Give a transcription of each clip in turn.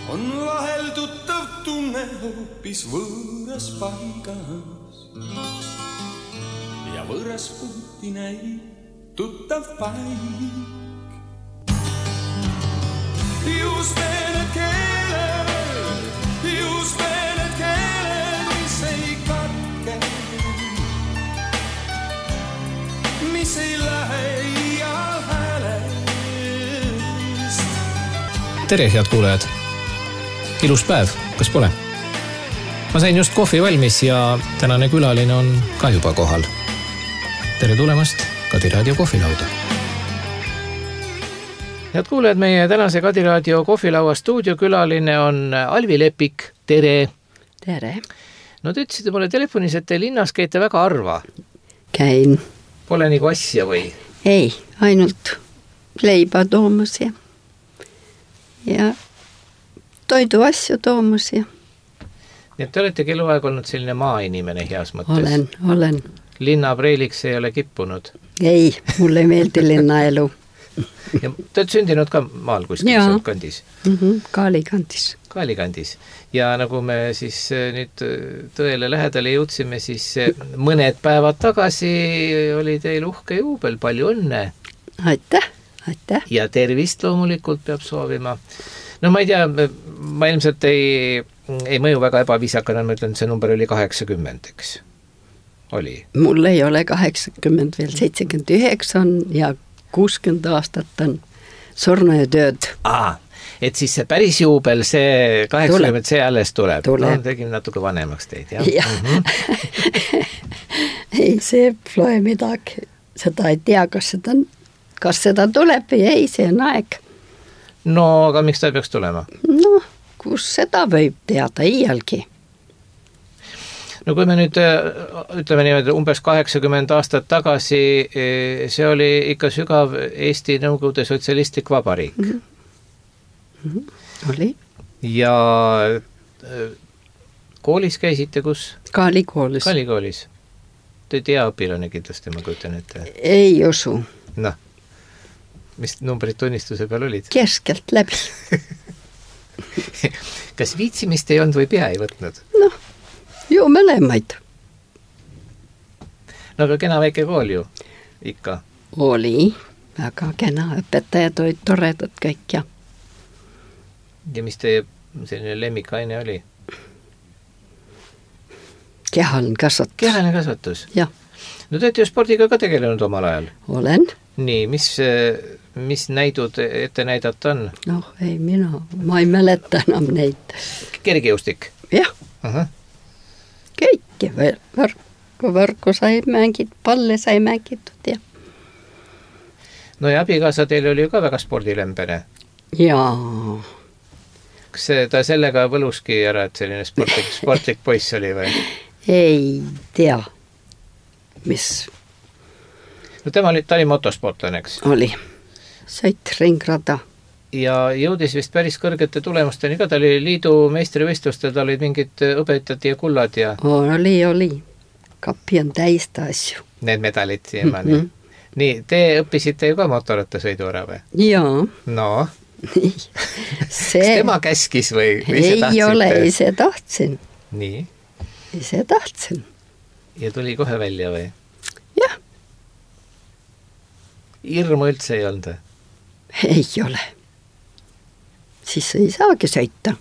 on vahel tuttav tunne hoopis võõras paigas ja võõras puuti näib tuttav paik. Just need keeled, mis ei katke, mis ei lähe iial häälest. Tere, head kuulajad! Ilus päev, kas pole? Ma sain just kohvi valmis ja tänane külaline on ka juba kohal. Tere tulemast Kadi Raadio kohvilauda! Head kuulajad, meie tänase Kadi Raadio kohvilaua stuudiokülaline on Alvi Lepik. Tere! Tere! No te ütlesite mulle telefonis, et te linnas käite väga harva. Käin. Pole nagu asja või? Ei, ainult leiba toomus ja toidu asju toomus ja. Nii et te oletegi eluaeg olnud selline maainimene heas mõttes? Olen. Linna preiliks ei ole kippunud? Ei, mulle ei meeldi linnaelu. Ja te olete sündinud ka maal kuskil seal kandis? Kaali kandis. Ja nagu me siis nüüd tõele lähedale jõudsime, siis mõned päevad tagasi oli teil uhke juubel, palju õnne. Aitäh. Ja tervist loomulikult peab soovima. No ma ei tea, ma ilmselt ei mõju väga ebaviisakana, ma ütlen, see number oli 80, eks? Oli? Mul ei ole 80 veel, 79 on ja 60 aastat on surnutööd. Et siis see päris juubel, see 80, see alles tuleb. No, tegime natuke vanemaks teid, jah? Ja. Ei, see pole midagi. Seda ei tea, kas seda tuleb või ei, see on aeg. No, aga miks ta peaks tulema? No, kus seda võib teada iialgi? No kui me nüüd ütleme niimoodi umbes 80 aastat tagasi, see oli ikka sügav Eesti Nõukogude Sotsialistlik Vabariik. Oli. Ja koolis käisite kus? Kaali koolis. Te tea õpilane kindlasti, ma kujutan ette. Ei usu. Noh, mis numbrid tunnistuse peal olid? Keskelt läbi. Kas viitsimist ei olnud või pea ei võtnud? Noh. Ju mõlemaid. No aga kena väike kool ju, ikka. Oli, väga kena, õpetajad olid toredad kõik ja. Ja mis teie selline lemmikaine oli? Kehaline kasvatus. Kehaline kasvatus? Jah. No te olete ju spordiga ka tegelenud omal ajal? Olen. Nii, mis näidud ette näidata on? Noh, ei ma ei mäleta enam neid. Kergejõustik? Jah. Kõike võrku sai mängid, palle sai mängitud ja. No ja abikaasa teil oli ju ka väga spordilembene. Jaa. Kas ta sellega võluski ära, et selline sportlik poiss oli või? Ei tea, mis. No ta oli motosportlane, eks? Oli. Sõit ringrada. Ja jõudis vist päris kõrgete tulemusteni ka, ta oli liidu meistrivõistlustel, ta olid mingid õbetad ja kullad ja... Oli. Kapi on täista asju. Need medalid siiamaani. Nii, te õppisite ju ka motorattasõidu ära või? Jaa. No? Nii. Kas tema käskis või ise tahtsite? Ei ole, ise tahtsin. Nii? Ise tahtsin. Ja tuli kohe välja või? Jah. Hirmu üldse ei olnud? Ei ole. Siis ei saagi sõita.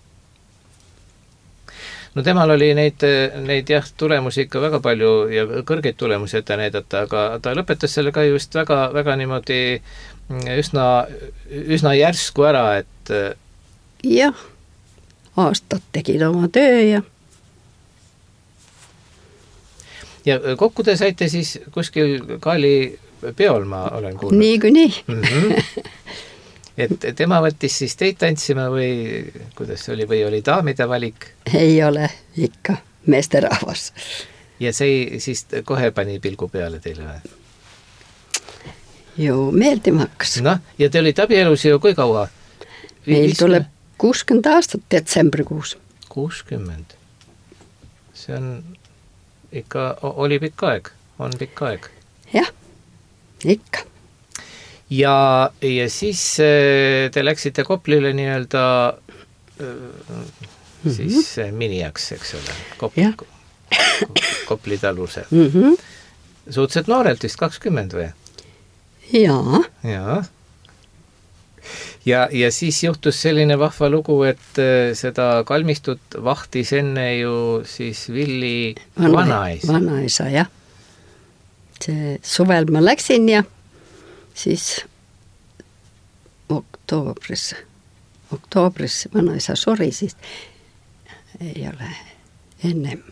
No temal oli neid jah, tulemusi ikka väga palju ja kõrgeid tulemusi ette näidata, aga ta lõpetas selle ka just väga niimoodi üsna järsku ära, et... Jah, aastad tegid oma töö ja... Ja kokku te saite siis kuskil Kaali peol, ma olen kuulnud. Nii. Et tema võttis siis teid tantsima või kuidas oli, või oli daamide valik? Ei ole, ikka meesterahvas. Ja see siis kohe pani pilgu peale teile või? Ju meeldima hakkas. Noh, ja te olid abielus ju kui kaua? Meil tuleb 60 aastat detsembrikuus. 60? See on ikka, oli pikk aeg, on pikk aeg. Jah, ikka. Ja siis te läksite Koplile nii-öelda siis miniaks, eks ole, Kopli taluse. Suhteliselt noorelt vist 20 või? Jaa. Ja siis juhtus selline vahva lugu, et seda kalmistut vahtis enne ju siis Villi vanaisa. Vanaisa, jah. See suvel ma läksin ja siis oktoobris vanaisa suri, siis ei ole ennem.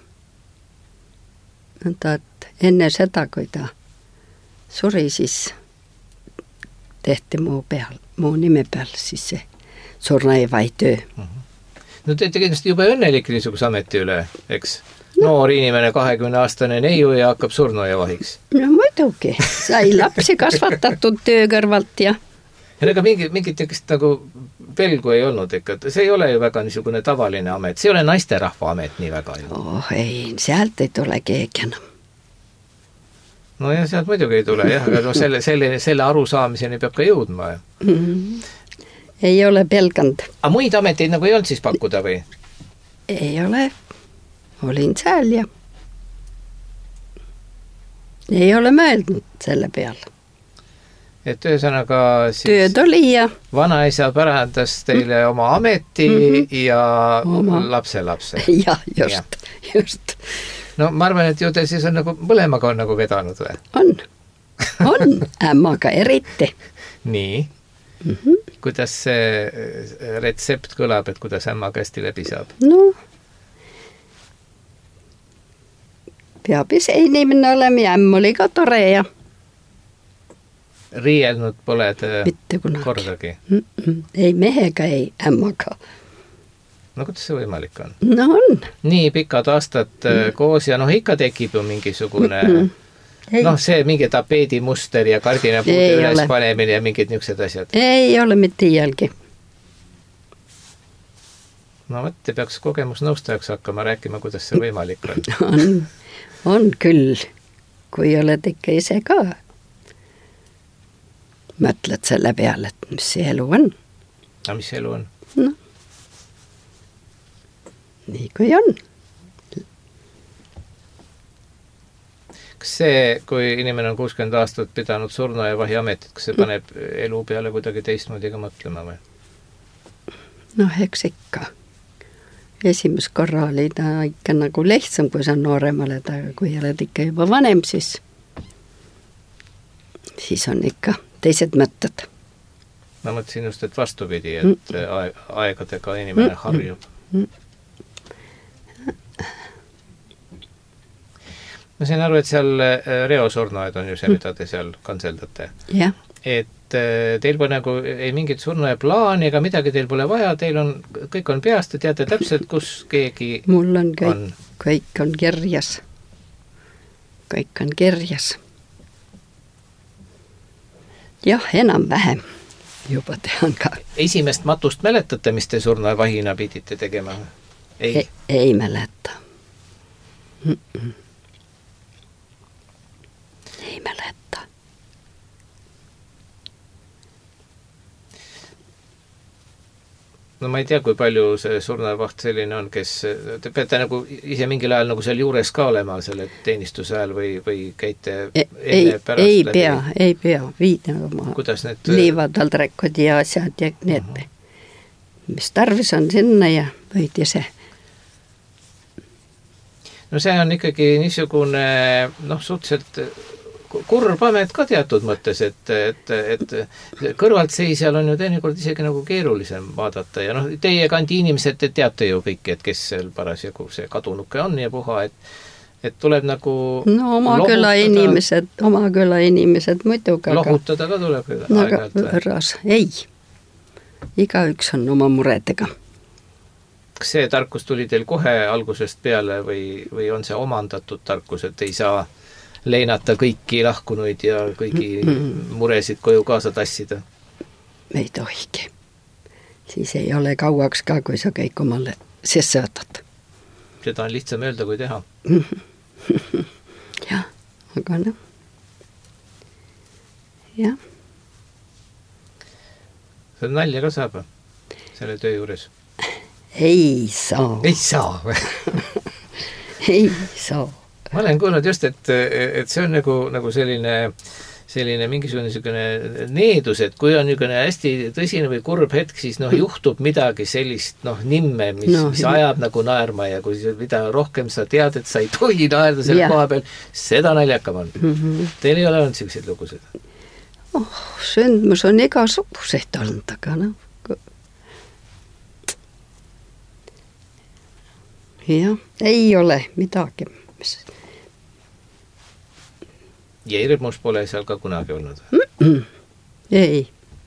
Enne seda, kui ta suri, siis tehti mu nime peal siis see surnuaiavahi töö. No te kindlasti juba õnnelik niisuguse ameti üle, eks? Noor inimene, 20-aastane neiu ja hakkab surnuaiavahiks. No muidugi, sai lapsi kasvatatud töö kõrvalt ja ega mingit niisugust nagu pelgu ei olnud ikka, see ei ole ju väga niisugune tavaline amet, see ei ole naisterahva amet nii väga ju. Ei, sealt ei tule keegi enam. No ja sealt muidugi ei tule, jah, aga no selle arusaamiseni peab ka jõudma. Ei ole pelganud. Aga muid ameteid nagu ei olnud siis pakkuda või? Ei ole, olin seal ja ei ole mõeldnud selle peale. Et ühesõnaga siis tööd oli ja vanaisa pärandas teile oma ameti ja lapselapse. Jah, just. No ma arvan, et ju te siis on nagu mõlemaga on nagu vedanud või? On, ämmaga eriti. Nii, kuidas see retsept kõlab, et kuidas ämmaga hästi läbi saab? No, peab ise inimene olema ja ämm oli ka tore ja riielnud poled mitte kunagi. Kordagi? Ei mehega, ei ämmaga. No kuidas see võimalik on? No on. Nii pikad aastad koos ja noh, ikka tekib ju mingisugune see mingi tapeedimuster ja kardinapuude üles panemine ja mingid niisugused asjad. Ei ole mitte iialgi. No võt, te peaks kogemusnõustajaks hakkama rääkima, kuidas see võimalik on. On küll, kui oled ikka ise ka mõtled selle peale, et mis see elu on. A mis see elu on? No, nii kui on. Kas see, kui inimene on 60 aastat pidanud surnuaiavahi ametit, kas see paneb elu peale kuidagi teistmoodi ka mõtlema või? No, eks ikka. Esimest korra oli ta ikka nagu lihtsam, kui sa noorem oled, aga kui oled ikka juba vanem, siis on ikka teised mõtted. Ma mõtlesin just, et vastupidi, et aegadega inimene harjub. Ma sain aru, et seal reosurnuaed on ju see, mida te seal kanseldate. Jah. Et teil pole nagu ei mingit surnuaia plaani ega midagi teil pole vaja, teil on, kõik on peast, te teate täpselt, kus keegi mul on kõik on kirjas. Kõik on kirjas. Jah, enam vähem juba tean ka. Esimest matust mäletate, mis te surnuaivahina pidite tegema? Ei mäleta. Ei mäleta. No ma ei tea, kui palju see surnuaiavaht selline on, kes te peate nagu ise mingil ajal nagu seal juures ka olema selle teenistuse ajal või käite enne pärast läbi? Ei pea, viid oma liivataldrekud ja asjad ja need, mis tarvis on sinna ja võid ise. No see on ikkagi niisugune suhteliselt kurb amet ka teatud mõttes, et kõrvaltseisjal on ju teinekord isegi nagu keerulisem vaadata ja teie kandi inimesed, te teate ju kõiki, et kes seal parasjagu see kadunuke on ja puha, et tuleb nagu oma küla inimesed muidugi. Lohutada ka tuleb aeg-ajalt. Võrras, ei. Igaüks on oma muredega. Kas see tarkus tuli teil kohe algusest peale või on see omandatud tarkus, et ei saa leinata kõiki lahkunuid ja kõigi muresid koju kaasa tassida? Ei tohigi. Siis ei ole kauaks ka, kui sa kõik omale sisse võtad. Seda on lihtsam öelda, kui teha. Jah, aga jah. See nalja ka saab selle töö juures? Ei saa. Ei saa või? Ei saa. Ma olen kuulnud just, et see on nagu selline mingisugune needus, et kui on niisugune hästi tõsine või kurb hetk, siis juhtub midagi sellist nimme, mis ajab nagu naerma ja kui mida rohkem sa tead, et sa ei tohi naerda selle koha peal, seda naljakam on. Teil ei ole olnud selliseid lugusid? Sündmus on igasuguseid olnud, aga jah, ei ole midagi. Ja hirmus pole seal ka kunagi olnud? Ei.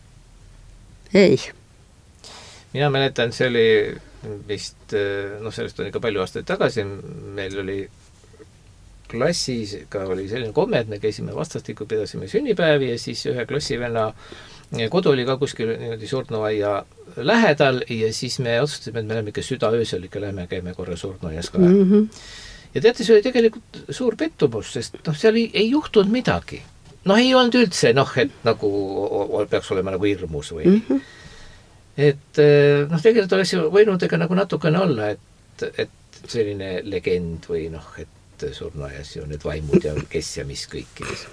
Mina mäletan, see oli vist, sellest on ikka palju aastaid tagasi, meil oli klassis ka oli selline komme, et me käisime vastastikku, pidasime sünnipäevi ja siis ühe klassivenna kodu oli ka kuskil surnuaia lähedal ja siis me otsustasime, et me läheme ikka südaöösel ikka käime korra surnuaias ka. Ja teate, see oli tegelikult suur pettumus, sest seal ei juhtunud midagi. Ei olnud üldse, et nagu peaks olema nagu hirmus või. Et tegelikult oleks ju võinud ega nagu natukene olla, et selline legend või et surnuaias ju need vaimud ja kes ja mis kõikides.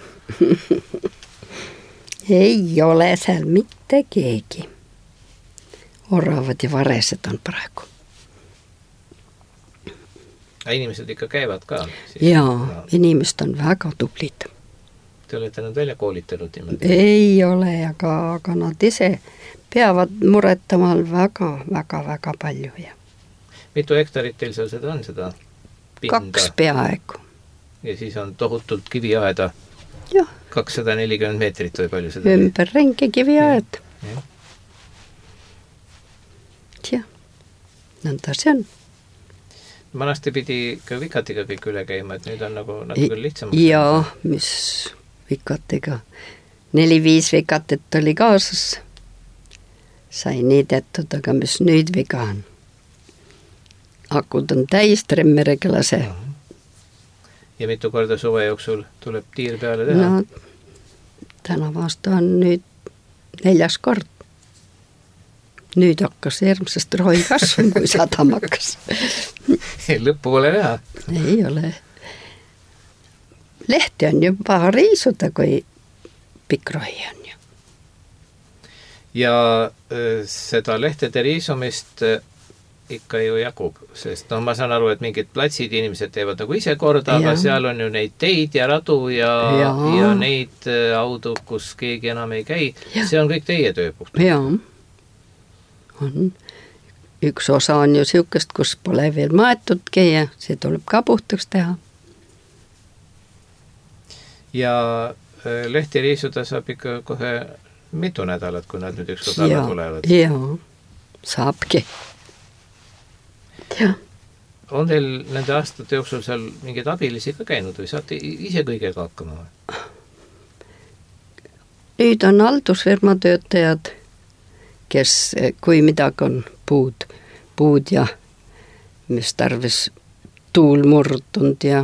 Ei ole seal mitte keegi. Oravad ja varesed on praegu. Inimesed ikka käivad ka? Jaa, inimesed on väga tublid. Te olete nad välja koolitanud niimoodi? Ei ole, aga nad ise peavad muretamal väga palju. Ja. Mitu hektarit teil seal seda on, seda pinda? 2 peaaegu. Ja siis on tohutult kiviaeda? Jah. 240 meetrit või palju seda? Ümber ringi kiviaed. Jah, nõnda see on. Manasti pidi ka vikatiga kõik üle käima, et nüüd on nagu küll lihtsamaks. Jaa, mis vikatiga. 4-5 vikatit oli kaasas. Sai niidetud, aga mis nüüd viga on. Akud on täis, tremmerega lase. Ja mitu korda suve jooksul tuleb tiir peale teha? Tänav aasta on nüüd 4. kord. Nüüd hakkas järgmisest rohi kasvun, kui sadam hakkas. Lõppu pole näha? Ei ole. Lehti on juba riisuda, kui pikk rohi on ju. Ja seda lehtede riisumist ikka ju jagub, sest ma saan aru, et mingid platsid inimesed teevad nagu ise korda, aga seal on ju neid teid ja radu ja neid audu, kus keegi enam ei käi. See on kõik teie tööpuht. Jaa. On. Üks osa on ju siukest, kus pole veel maetudki ja see tuleb ka puhtaks teha. Ja lehti riisuda saab ikka kohe mitu nädalat, kui nad nüüd ükskord alla tulevad. Jaa, saabki. Ja. On teil nende aastate jooksul seal mingeid abilisi ka käinud või saate ise kõigega hakkama? Nüüd on haldusfirma töötajad, kes kui midagi on puud ja mis tarvis tuul murdunud ja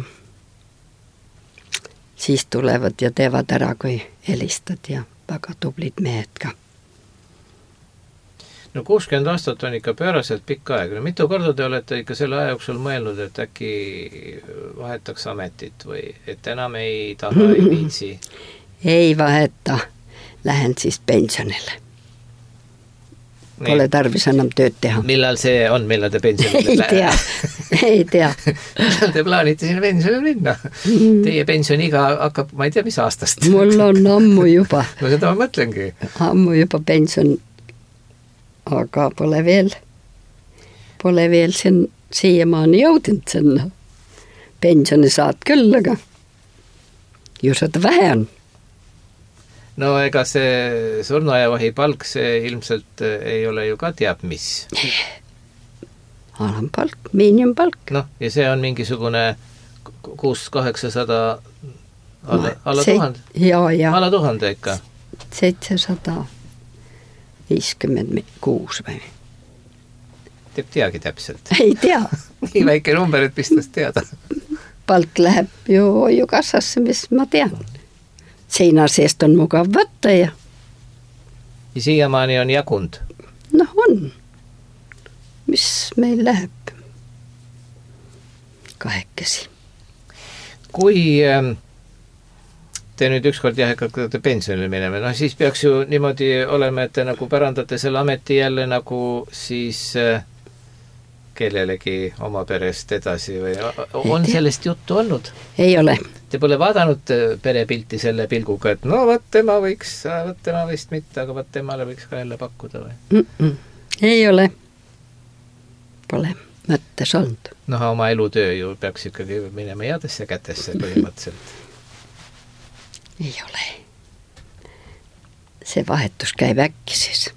siis tulevad ja teevad ära, kui helistad ja väga tublid mehed ka. 60 aastat on ikka pööraselt pikk aeg. Mitu korda te olete ikka selle aja jooksul mõelnud, et äkki vahetaks ametit või et enam ei taha, ei viitsi? Ei vaheta. Lähen siis pensionile. Pole tarvis enam tööd teha. Millal see on, millal te pensionile Ei tea. Millal te plaanite sinna pensionile minna? Teie pensioniga hakkab, ma ei tea, mis aastast. Mul on ammu juba. No seda ma mõtlengi. Ammu juba pension, aga pole veel siiamaani jõudnud sinna. Pensioni saad küll, aga ju seda vähe on. No ega see surnuaiavahi palk, see ilmselt ei ole ju ka teab mis. Alampalk, miinimumpalk. No, ja see on mingisugune 600-800 alla 1000? Jaa. Alla 1000 ikka? 756 või? Teeb teagi täpselt? Ei tea. Nii väike number, et pistas teada. Palk läheb ju kassasse, mis ma tean. Seina seest on mugav võtta ja siiamaani on jagund? On. Mis meil läheb kahekesi. Kui te nüüd ükskord hakkate pensionile minema, no siis peaks ju niimoodi olema, et te nagu pärandate selle ameti jälle nagu siis kellelegi oma perest edasi või on sellest juttu olnud? Ei ole. Te pole vaadanud perepilti selle pilguga, et no võt tema vist mitte, aga võt temale võiks ka jälle pakkuda või? Ei ole. Pole mõttes olnud. No oma elutöö ju peaks ikkagi minema headesse kätesse põhimõtteliselt. Ei ole. See vahetus käib äkki siis.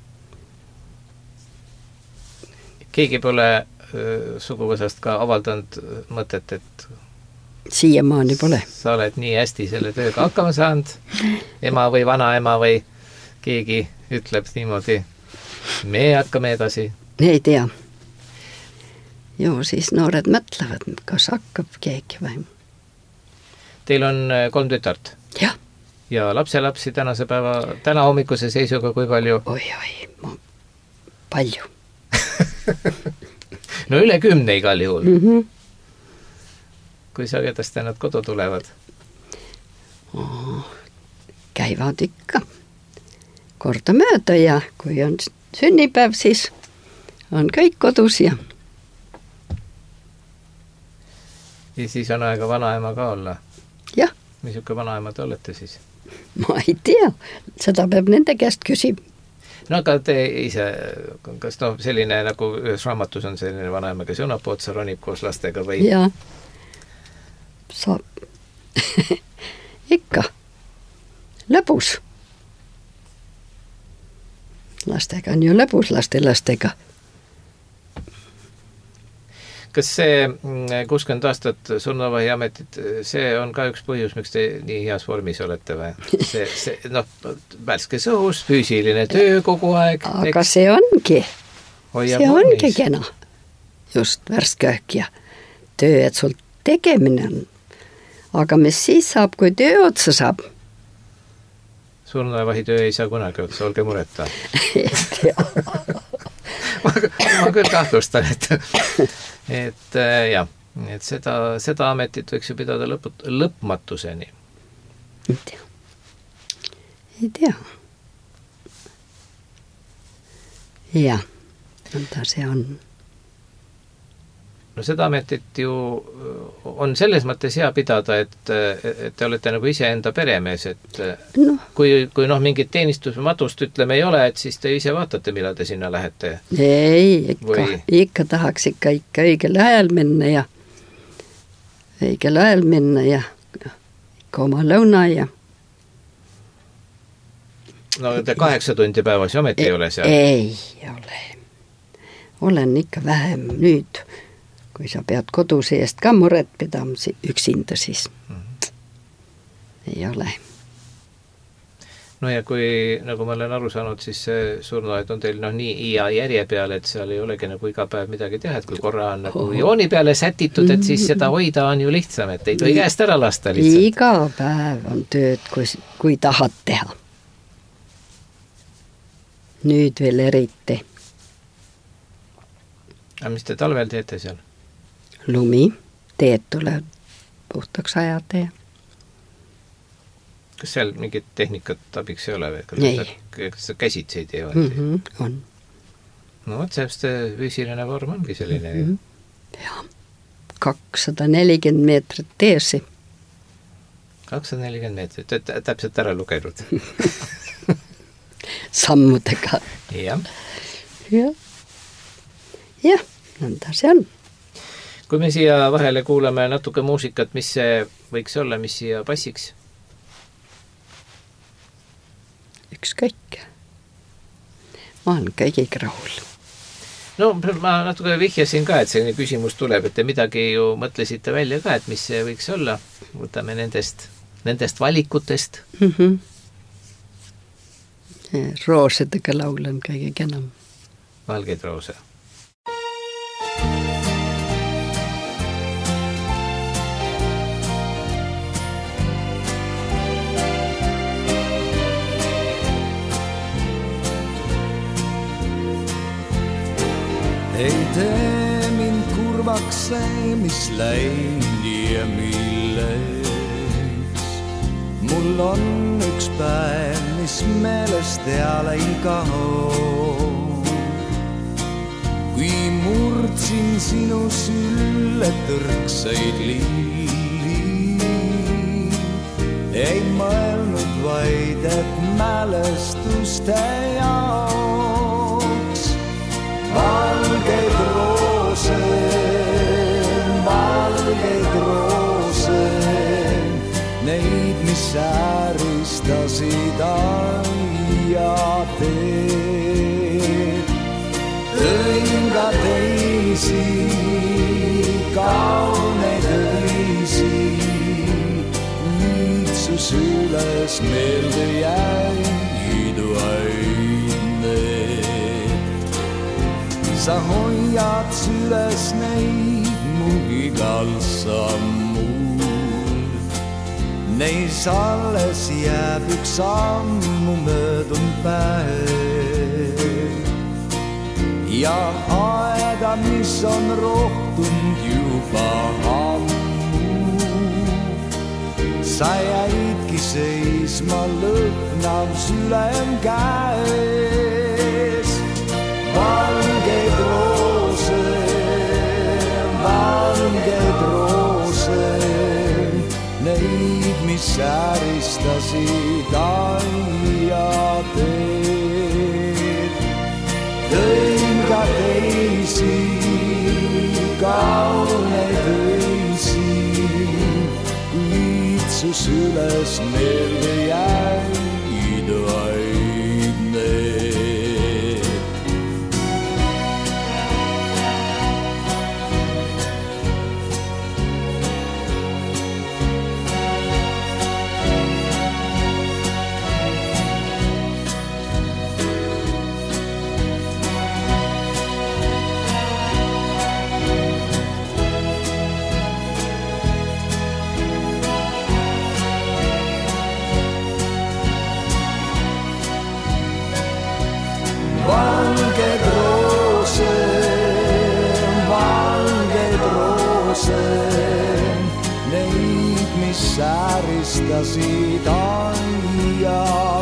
Keegi pole suguvõsast ka avaldanud mõtet, et siiamaani pole. Sa oled nii hästi selle tööga hakkama saanud, ema või vanaema või keegi ütleb niimoodi, me hakkame edasi. Ei tea. Ju siis noored mõtlevad, kas hakkab keegi või. Teil on 3 tütart? Jah. Ja lapselapsi täna hommikuse seisuga kui palju? Oi, palju. No üle 10 igal juhul. Kui sagedasti nad kodu tulevad? Käivad ikka kordamööda ja kui on sünnipäev, siis on kõik kodus ja siis on aega vanaema ka olla? Jah. Missugune vanaema te olete siis? Ma ei tea, seda peab nende käest küsima. No aga te ise, kas selline nagu ühes raamatus on selline vanaema, kes õnapootsa ronib koos lastega või? Jaa, saab. Ikka. Lõbus. Lastega on ju lõbus lastega. Kas see 60 aastat Surnuvahi ametit, see on ka üks põhjus, miks te nii heas vormis olete või? Värskes õhus, füüsiline töö kogu aeg. Aga see ongi. See ongi kena. Just värske õhk ja töö, et sul tegemine on. Aga mis siis saab, kui töö otsa saab? Surnuvahi töö ei saa kunagi otsa, olge mureta. Ei tea. Ma küll kahtlustan, et seda ametit võiks ju pidada lõpmatuseni. Ei tea. Jah, ta see on. No seda ametit ju on selles mõttes hea pidada, et te olete nagu ise enda peremees, et kui mingit teenistusmatust ütleme ei ole, et siis te ise vaatate, millal te sinna lähete. Ei, ikka tahaks ikka õigel ajal minna ja ikka oma lõuna ja no te 8 tundi päevas ju ometi ei ole seal? Ei ole. Olen ikka vähem nüüd. Kui sa pead kodus eest ka muret pidama üksinda, siis ei ole. No ja kui, nagu ma olen aru saanud, siis see surnuaed on teil nii ja järje peale, et seal ei olegi nagu iga päev midagi teha, et kui korra on nagu jooni peale sätitud, et siis seda hoida on ju lihtsam, et ei tohi käest ära lasta lihtsalt. Iga päev on tööd, kui tahad teha. Nüüd veel eriti. Aga mis te talvel teete seal? Lumi, teed tuleb puhtaks ajada ja. Kas seal mingit tehnikat abiks ei ole või? Kas sa käsitsi ei tee? On. No see füüsiline vorm ongi selline. Jah, 240 meetrit teesi. 240 meetrit, täpselt ära lugenud. Sammudega. Jah. Jah, nõnda see on. Kui me siia vahele kuulame natuke muusikat, mis see võiks olla, mis siia passiks? Ükskõik. Ma olen kõigiga rahul. No ma natuke vihjasin ka, et selline küsimus tuleb, et te midagi ju mõtlesite välja ka, et mis see võiks olla. Võtame nendest valikutest. Roosedega laulen kõige kenam. Valgeid roose. ei tee mind kurvaks see, mis läinud ja milles. Mul on üks päev, mis meelest peale ei kao. Kui murdsin sinu sülle tõrksaid lilli, ei mõelnud vaid, et mälestuste jaoks valgeid roose, neid, mis ääristasid aia teed. Tõin ka teisi, kauneid öisi, kuid su süles meelde jäid vaid need. Sa hoiad süles neid mu igal sammul, neis alles jääb üks sammu möödunud päev. Ja aega, mis on rohtunud juba ammu, sa jäidki seisma lõhnav sülem käes. Valgeid roose, neid, mis ääristasid aia teed. Tõin ka teisi, kauneid öisi, kuid su süles meelde jäid vaid need. Valgeid roose, neid, mis ääristasid aia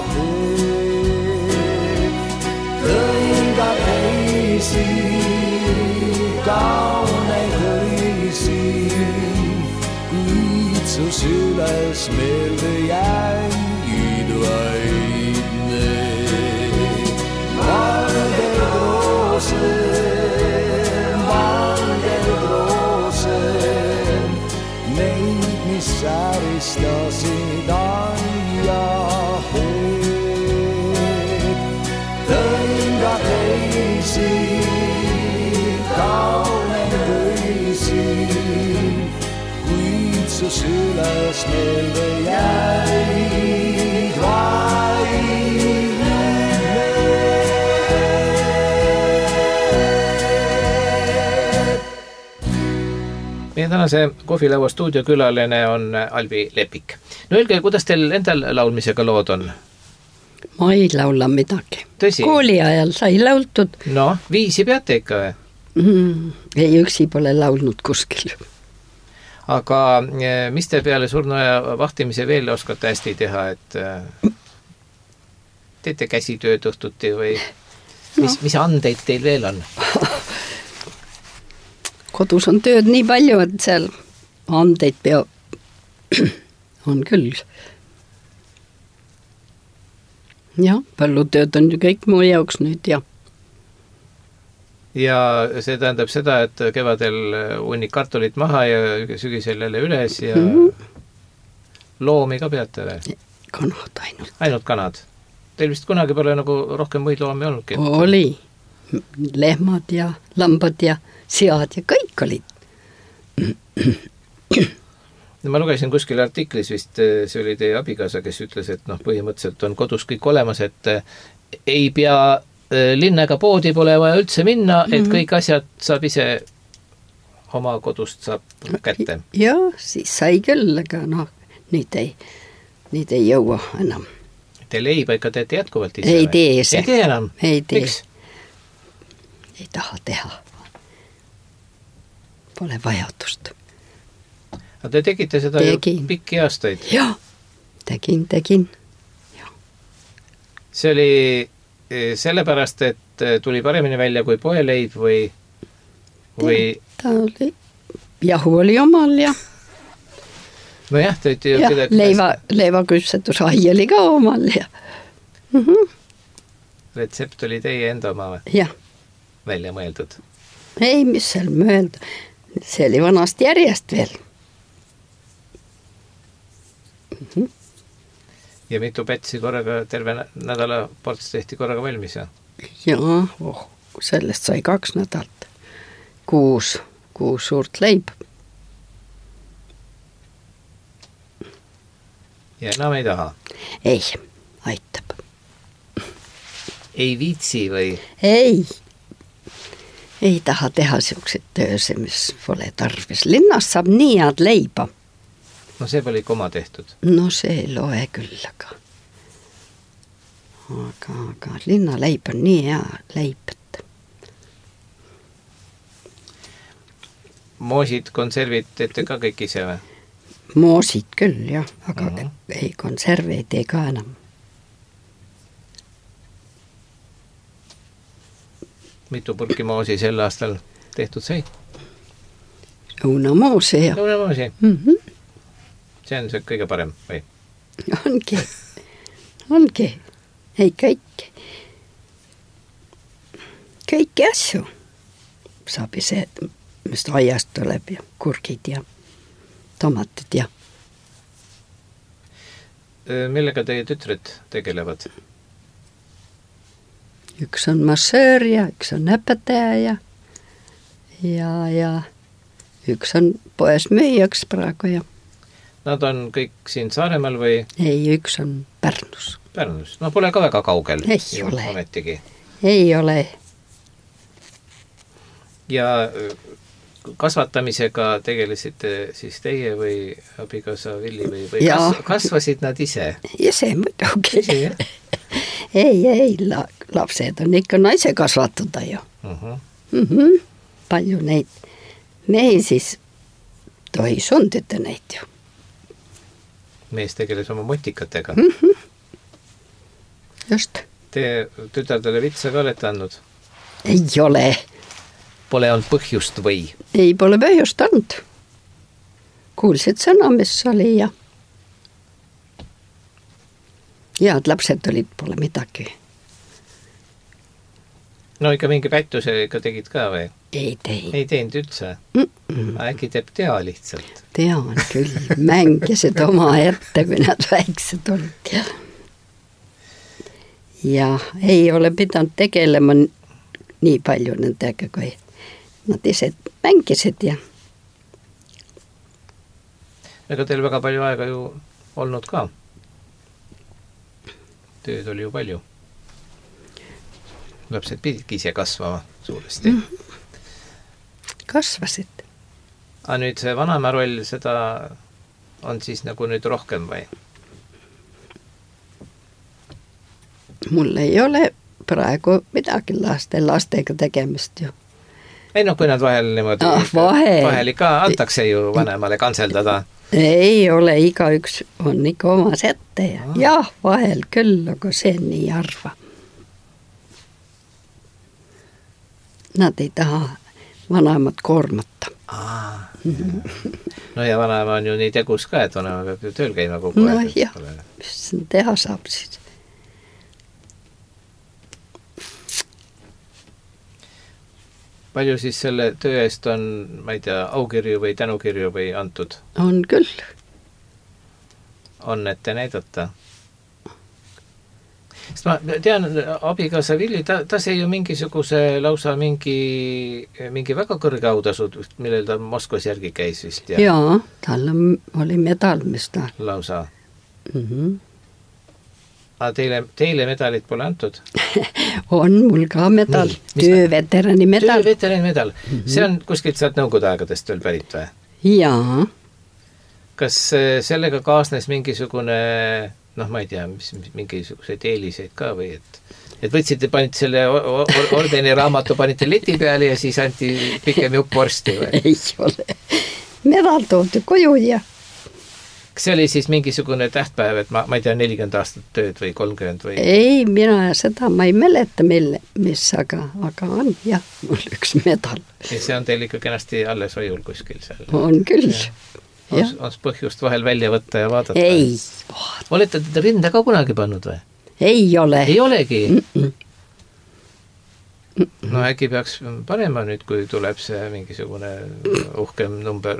teed. Tõin ka teisi, kauneid öisi, kuid su süles meelde jäid vaid need. Valgeid roose, neid, mis ääristasid aia teed. Tõin ka teisi, kauneid öisi, kuid su süles meelde jäid vaid Meie tänase Kohvilaua stuudiokülaline on Alvi Lepik. No öelge, kuidas teil endal laulmisega lood on? Ma ei laula midagi. Tõsi? Kooli ajal sai laultud. No, viisi peate ikka või? Ei, üksi pole laulnud kuskil. Aga mis te peale surnuaja vahtimise veel oskate hästi teha, et teete käsitööd õhtuti või mis andeid teil veel on? Kodus on tööd nii palju, et seal andeid on küll. Ja, põllutööd on ju kõik mu jaoks nüüd, ja. Ja see tähendab seda, et kevadel hunnik kartulit maha ja sügisel jälle üles ja loomi ka peate või? Kanad ainult. Ainult kanad? Teil vist kunagi pole nagu rohkem muid loomi olnudki? Oli. Lehmad ja lambad ja sead ja kõik olid. Ma lugesin kuskil artiklis vist, see oli teie abikaasa, kes ütles, et põhimõtteliselt on kodus kõik olemas, et ei pea linnaga poodi pole vaja üldse minna, et kõik asjad saab ise oma kodust saab kätte. Ja, siis sai küll, aga nüüd ei jõua enam. Te leiba ikka teete jätkuvalt ise? Ei tee see. Ei tee enam? Ei tee. Miks? Ei taha teha. pole vajadust. Aga te tegite seda Tegin. ju pikki aastaid. Jah, tegin. See oli sellepärast, et tuli paremini välja kui poeleib või? Ta oli, jahu oli omal ja Nojah, te olite ju leivaküpsetus ai oli ka omal ja retsept oli teie enda oma jah. välja mõeldud. Ei, mis seal mõelda. See oli vanast järjest veel. Ja mitu pätsi korraga terve nädala ports tehti korraga valmis, ja? Jaa, sellest sai 2 nädalat. 6 suurt leib. Ja enam ei taha? Ei, aitab. Ei viitsi või? Ei taha teha siukseid tööse, mis pole tarvis. Linnast saab nii head leiba. No see pole ikka oma tehtud. No see ei loe küll, aga linnaleib on nii hea leib. Moosid, konservid teete ka kõik ise või? Moosid küll, jah, aga ei, konserve ei tee ka enam. Mitu purki moosi sel aastal tehtud sai? Õunamoosi ja Õunamoosi? See on see kõige parem või? Ongi. Ei, kõiki asju saab ise, mis aiast tuleb ja kurgid ja tomatid ja. Millega teie tütred tegelevad? Üks on massöör ja üks on õpetaja ja üks on poes müüjaks praegu ja. Nad on kõik siin Saaremaal või? Ei, üks on Pärnus. Pärnus, no pole ka väga kaugel. Ei ole. Ametigi. Ei ole. Ja kasvatamisega tegelesite siis teie või abikaasa Villi või kasvasid nad ise? Ise muidugi. Ei, lapsed on ikka naise kasvatada ju. Palju neid mehi siis tohi sundida neid ju. Mees tegeles oma motikatega. Just. Te tütardele vitsa ka olete andnud? Ei ole. Pole olnud põhjust või? Ei, pole põhjust olnud. Kuulsid sõna, mis oli ja et lapsed olid, pole midagi. No ikka mingi pättuse ikka tegid ka või? Ei teinud. Ei teinud üldse? Äkki teeb tea lihtsalt? Tean küll, mängisid oma ette, kui nad väiksed olid. Ja ei ole pidanud tegelema nii palju nendega, kui nad ise mängisid ja. Ega teil väga palju aega ju olnud ka. Tööd oli ju palju. Lapsed pididki ise kasvama suuresti. Kasvasid. Aga nüüd see vanaema roll, seda on siis nagu nüüd rohkem või? Mul ei ole praegu midagi lastega tegemist ju. Ei no, kui nad vahel niimoodi vahel ikka antakse ju vanemale kantseldada. Ei ole, igaüks on ikka omas ette ja jah, vahel küll, aga see nii arva. Nad ei taha vanaemat koormata. No ja vanaema on ju nii tegus ka, et vanaema peab ju tööl käima kogu aeg. No jah, mis teha saab siis. Palju siis selle töö eest on, ma ei tea, aukirju või tänukirju või antud? On küll. On ette näidata? Sest ma tean, abikaasa Villi, ta sai ju mingisuguse lausa mingi väga kõrge autasud, millel ta Moskvas järgi käis vist. Jaa, tal oli medal, mis ta. Lausa. Aga teile medalit pole antud? On mul ka medal, tööveterani medal. Tööveterani medal, see on kuskilt sealt nõukogude aegadest veel pärit või? Jaa. Kas sellega kaasnes mingisugune noh, ma ei tea, mingisuguseid eeliseid ka või et võtsite, panite selle ordeni raamatu, panite leti peale ja siis anti pikem jupp vorsti või? Ei ole. Medal toodi koju ja kas see oli siis mingisugune tähtpäev, et ma ei tea, 40 aastat tööd või 30 või? Ei, mina seda, ma ei mäleta mis, aga on jah, mul üks medal. Ja see on teil ikka kenasti alles hoiul kuskil seal? On küll. On põhjust vahel välja võtta ja vaadata? Ei. Olete teda rinda ka kunagi pannud või? Ei ole. Ei olegi? No äkki peaks panema nüüd, kui tuleb see mingisugune uhkem number.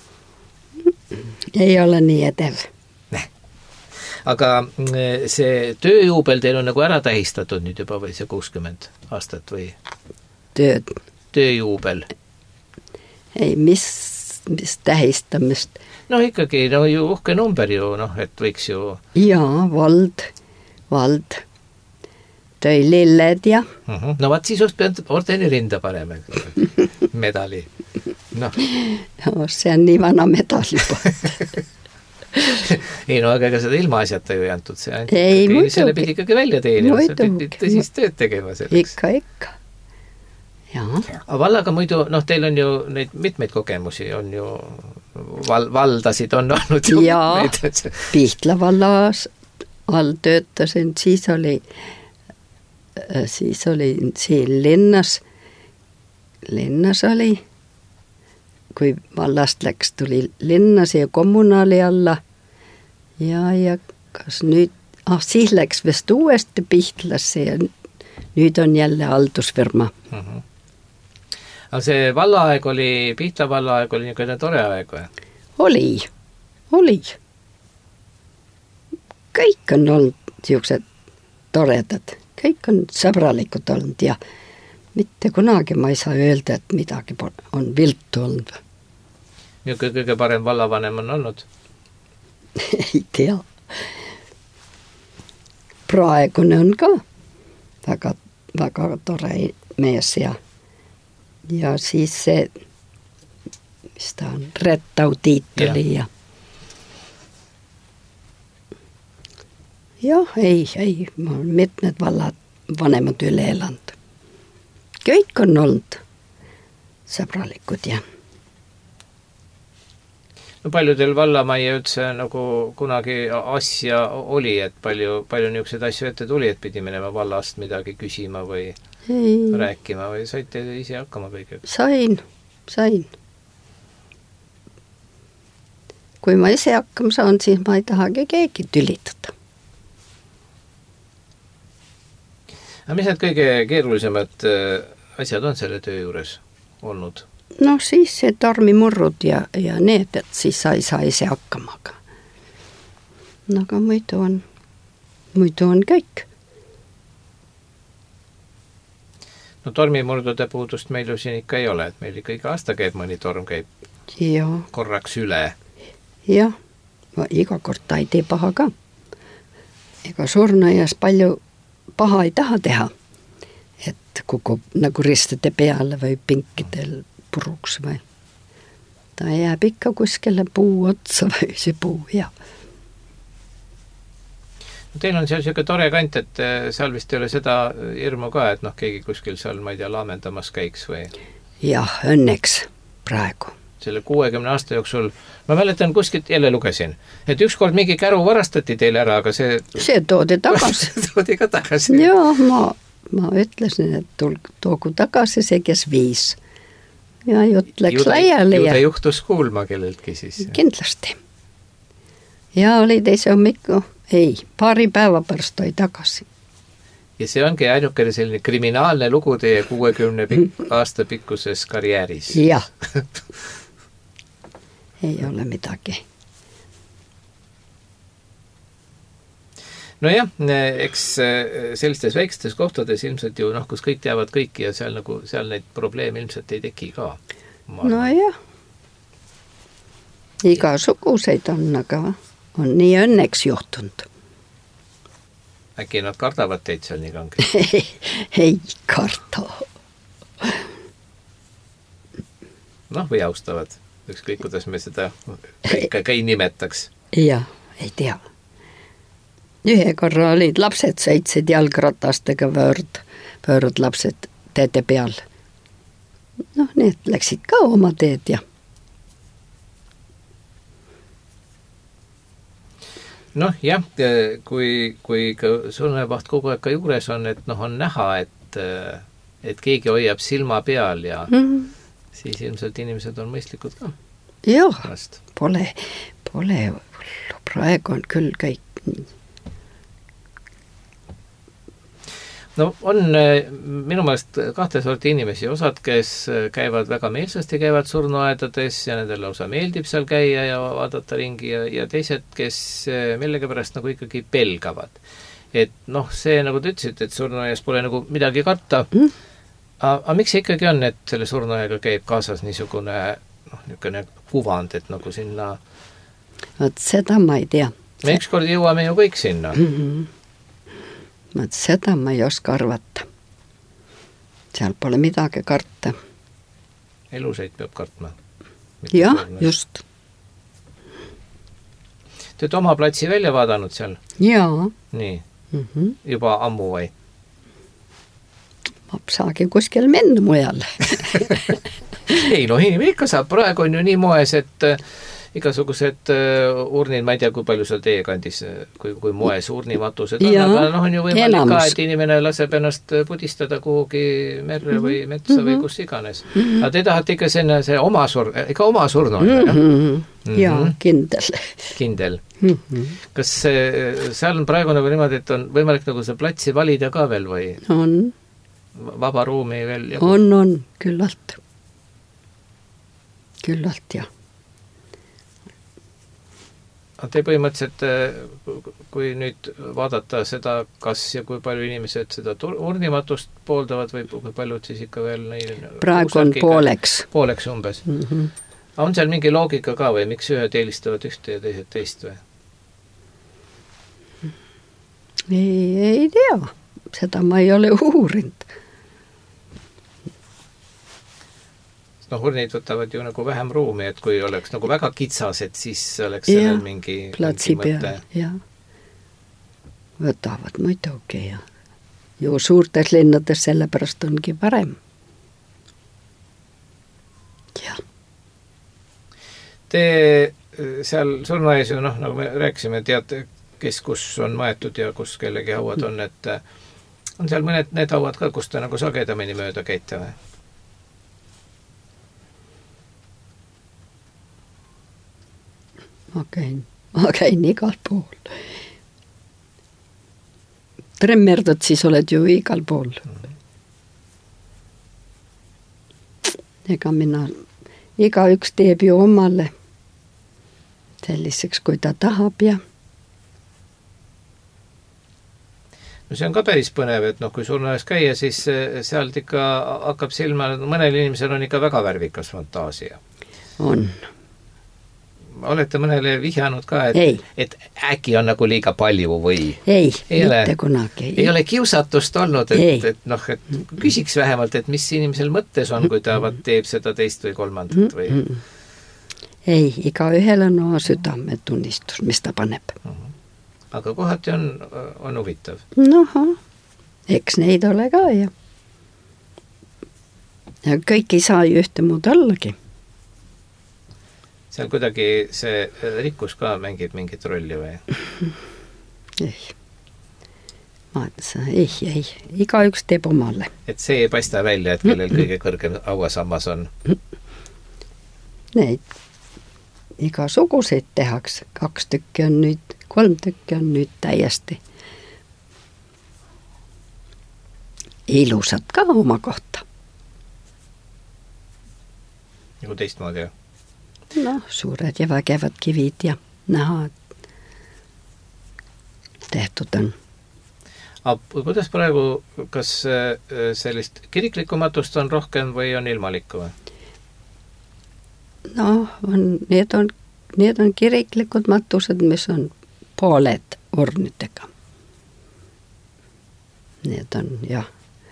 Ei ole nii edev. Aga see tööjuubel teil on nagu ära tähistatud nüüd juba või see 60 aastat või? Tööjuubel. Ei, mis tähistamist? No ikkagi, no ju uhke number ju, noh, et võiks ju... Jaa, vald. Tõi lilled ja... No vaat siis oleks peanud ordeni rinda panema, medali. No, see on nii vana medal juba. Ei, no aga ega seda ilma asjata ju ei antud, see antud. Ei, muidugi. Selle pidi ikkagi välja teenima, sa pidi tõsist tööd tegema selleks. Ikka. Jaa. Aga vallaga muidu, noh, teil on ju neid mitmeid kogemusi, on ju valdasid on olnud ju jaa, Pihtla vallas all töötasin, siis oli siin linnas oli, kui vallast läks, tuli linnas ja kommunaali alla ja kas nüüd, siis läks vist uuesti Pihtlasse ja nüüd on jälle haldusfirma. Aga see vallaaeg oli, Pihtla vallaaeg oli niisugune tore aeg või? Oli. Kõik on olnud niisugused toredad, kõik on sõbralikud olnud ja mitte kunagi ma ei saa öelda, et midagi on viltu olnud. Niisugune kõige parem vallavanem on olnud? Ei tea. Praegune on ka väga tore mees ja siis see, mis ta on, Rettau Tiituli ja ei, ma olen mitmed vallad vanemad üle elanud. Kõik on olnud sõbralikud ja no palju teil vallamaja üldse nagu kunagi asja oli, et palju niisuguseid asju ette tuli, et pidi minema vallast midagi küsima või rääkima või saite ise hakkama kõigega? Sain. Kui ma ise hakkama saan, siis ma ei tahagi keegi tülitada. Aga mis need kõige keerulisemad asjad on selle töö juures olnud? No siis see tormimurrud ja need, et siis sa ei saa ise hakkama. Aga muidu on kõik. No tormimurdude puudust meil ju siin ikka ei ole, et meil ikka iga aasta käib mõni torm käib korraks üle. Jah, iga kord ta ei tee paha ka. Ega surnuaias palju paha ei taha teha, et kukub nagu ristade peale või pinkidel puruks või. Ta jääb ikka kuskile puu otsa või see puu ja. Teil on seal selline tore kant, et seal vist ei ole seda hirmu ka, et noh, keegi kuskil seal, ma ei tea, laamendamas käiks või? Jah, õnneks praegu. Selle 60 aasta jooksul, ma mäletan kuskilt, jälle lugesin, et ükskord mingi käru varastati teile ära, aga see toodi tagasi. Toodi ka tagasi. Joo, ma ütlesin, et toogu tagasi see, kes viis. Ja jutt läks laiali. Juude juhtus kuulma kelleltki siis. Kindlasti. Ja oli teise hommikku, paari päeva pärast toi tagasi. Ja see ongi ainukene selline kriminaalne lugu teie 60 aasta pikkuses karjääris. Jah. Ei ole midagi. No jah, eks sellistes väikestes kohtades ilmselt ju, kus kõik teavad kõiki ja seal neid probleeme ilmselt ei teki ka. No jah. Igasuguseid on, aga on nii õnneks juhtunud. Äkki nad kardavad teid seal nii kangelt? Ei karda. Või austavad. Ükskõik, kuidas me seda ka ei nimetaks. Jah, ei tea. Ühe korra olid lapsed sõitsid jalgratastega vöördlapsed teede peal. Noh, need läksid ka oma teed ja noh, jah, kui ka surnuaiavaht kogu aeg ka juures on, et noh, on näha, et keegi hoiab silma peal ja siis ilmselt inimesed on mõistlikud ka. Joo, pole hullu. Praegu on küll kõik nii. No on minu meelest kahte sorti inimesi, osad, kes käivad väga meelsasti, käivad surnuaedades ja nendel lausa meeldib seal käia ja vaadata ringi ja teised, kes millegipärast nagu ikkagi pelgavad. Et noh, see nagu te ütlesid, et surnuaias pole nagu midagi karta. Aga miks see ikkagi on, et selle surnuaiaga käib kaasas niisugune kuvand, et nagu sinna... Vot seda ma ei tea. Me ükskord jõuame ju kõik sinna. Seda ma ei oska arvata. Seal pole midagi karta. Eluseid peab kartma. Jah, just. Te olete oma platsi välja vaadanud seal? Jaa. Nii, juba ammu või? Ma saagi kuskil minna mujal. Ei, no inimene ikka saab. Praegu on ju nii moes, et igasugused urnid, ma ei tea, kui palju seal teie kandis, kui moes urnimatused on, aga noh, on ju võimalik ka, et inimene laseb ennast pudistada kuhugi merre või metsa või kus iganes. Aga te tahate ikka see oma surnu on, Jaa, kindel. Kindel. Kas seal on praegu nagu niimoodi, et on võimalik nagu see platsi valida ka veel või? On. Vaba ruumi veel? On, küllalt. Küllalt, jah. Te põhimõtteliselt, kui nüüd vaadata seda, kas ja kui palju inimesed seda urnimatust pooldavad või kui paljud siis ikka veel praegu on pooleks. Pooleks umbes. On seal mingi loogika ka või miks ühed eelistavad ühte ja teised teist või? Ei tea. Seda ma ei ole uurinud. Noh, urnid võtavad ju nagu vähem ruumi, et kui oleks nagu väga kitsas, et siis oleks sellel mingi mõte. Ja. Võtavad muidugi ja ju suurtes linnades sellepärast ongi parem. Ja. Te seal surnuaias ju, noh, nagu me rääkisime, teate, kes kus on maetud ja kus kellegi hauad on, et on seal mõned need hauad ka, kus te nagu sagedamini mööda käite või? Ma käin igal pool. Tremmerdad, siis oled ju igal pool. Ega iga üks teeb ju omale selliseks, kui ta tahab ja no see on ka päris põnev, et noh, kui surnuaias käia, siis sealt ikka hakkab silma, mõnel inimesel on ikka väga värvikas fantaasia. On. Olete mõnele vihjanud ka, et äkki on nagu liiga palju või? Ei mitte kunagi. Ei ole kiusatust olnud, et noh, et küsiks vähemalt, et mis inimesel mõttes on, kui ta teeb seda teist või kolmandat või? Ei, iga ühel on oma südametunnistus, mis ta paneb. Aga kohati on huvitav. Noh, eks neid ole ka ja kõik ei saa ju ühte muud allagi. Seal kuidagi see rikkus ka mängib mingit rolli või? Ei. Ma ütlesin, ei. Iga üks teeb omale. Et see ei paista välja, et kellel kõige kõrgem hauasammas on? Neid igasuguseid tehakse. 2 tükki on nüüd, 3 tükki on nüüd täiesti ilusad ka oma kohta. Nagu teistmoodi, jah? Noh, suured ja vägevad kivid ja näha, tehtud on. Aga kuidas praegu, kas sellist kiriklikumatust on rohkem või on ilmalikku või? No, need on kiriklikud matused, mis on pooled urnidega. Need on, jah,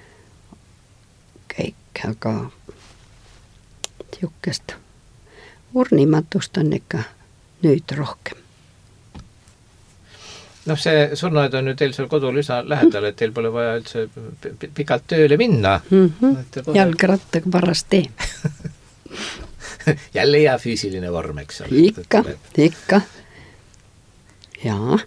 kõik, aga tiukest urnimatust on ikka nüüd rohkem. Noh, see surnuaed on ju teil seal kodul üsna lähedal, et teil pole vaja üldse pikalt tööle minna. Jalgrattaga parast tee. Jälle hea füüsiline vorm, eks ole. Ikka. Jaa.